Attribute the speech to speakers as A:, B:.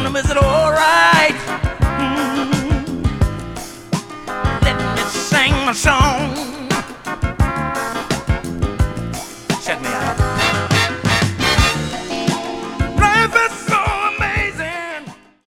A: on him, is it alright? Let me sing my song.